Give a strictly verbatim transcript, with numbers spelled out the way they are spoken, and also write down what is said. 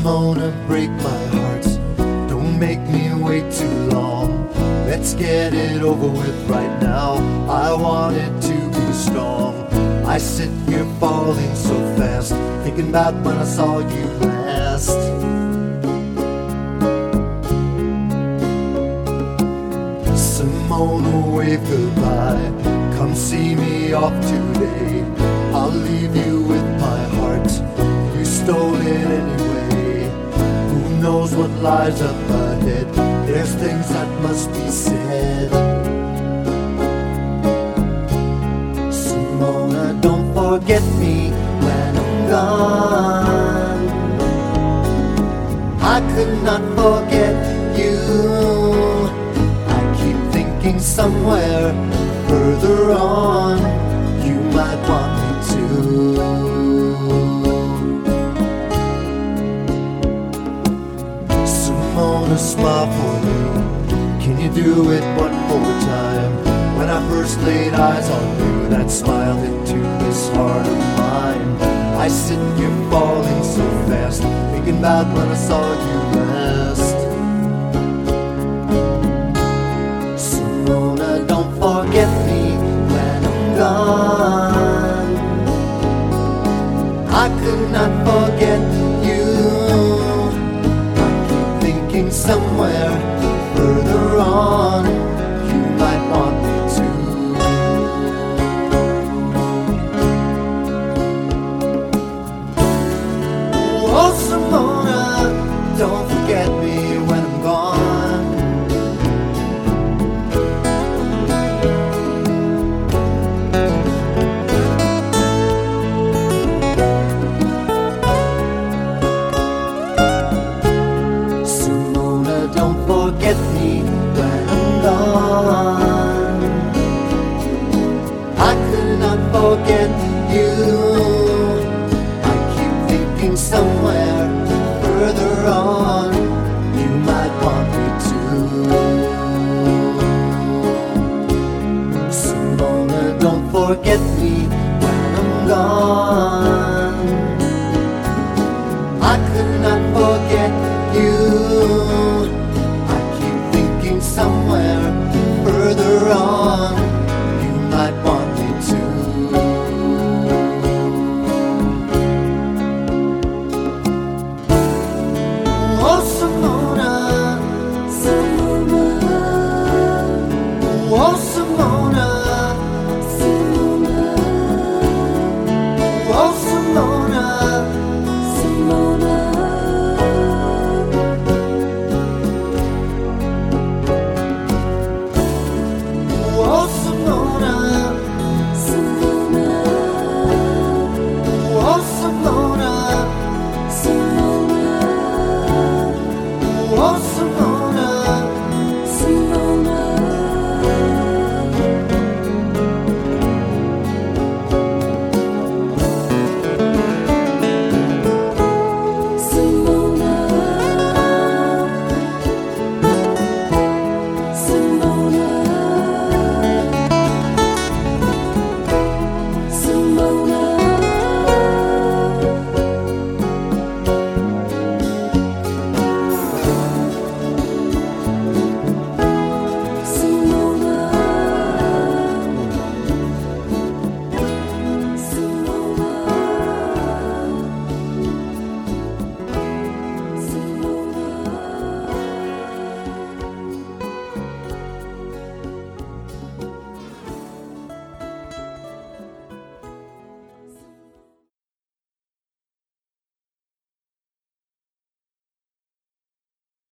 Simona, break my heart. Don't make me wait too long. Let's get it over with right now. I want it to be strong. I sit here falling so fast, thinking about when I saw you last. Simona, wave goodbye. Come see me off today. I'll leave you with my heart. You stole it anyway. Who knows what lies up ahead? There's things that must be said. Simona, don't forget me when I'm gone. I could not forget you. I keep thinking somewhere further on you might want me to. Simona, smile for me. Can you do it one more time? When I first laid eyes on you, that smile into this heart of mine. I sit here falling so fast, thinking about when I saw you last. Simona, don't forget me when I'm gone. I could not forget you. I keep thinking somewhere further